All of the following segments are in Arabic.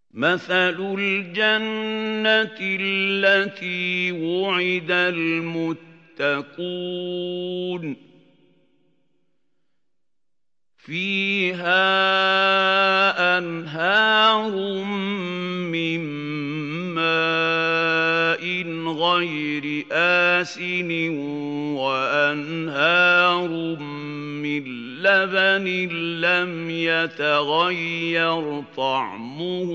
مَثَلُ الْجَنَّةِ الَّتِي وُعِدَ الْمُتَّقُونَ ۖ فِيهَا أَنْهَارٌ مِّن مَّاءٍ غَيْرِ آسِنٍ وَأَنْهَارٌ مِّن لَّبَنٍ لَّمْ يَتَغَيَّرْ طَعْمُهُ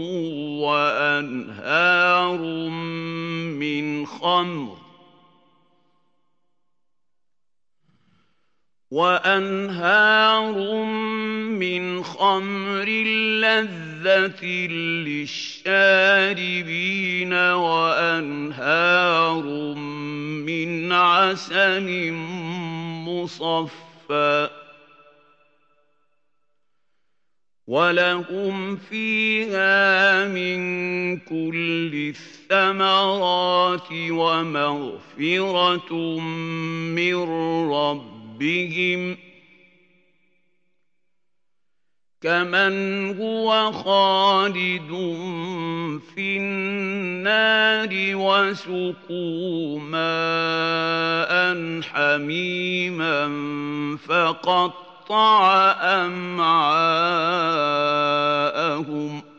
وَأَنْهَارٌ مِّنْ خَمْرٍ لَّذَّةٍ لِّلشَّارِبِينَ وَأَنْهَارٌ مِّنْ عَسَلٍ مُّصَفًّى ۖ وَلَهُمْ فِيهَا مِن كُلِّ الثَّمَرَاتِ وَمَغْفِرَةٌ مِّن رَّبِّهِمْ ۖ كَمَنْ هُوَ خَالِدٌ فِي النَّارِ وَسُقُوا مَاءً حَمِيمًا فَقَطَّعَ أَمْعَاءَهُمْ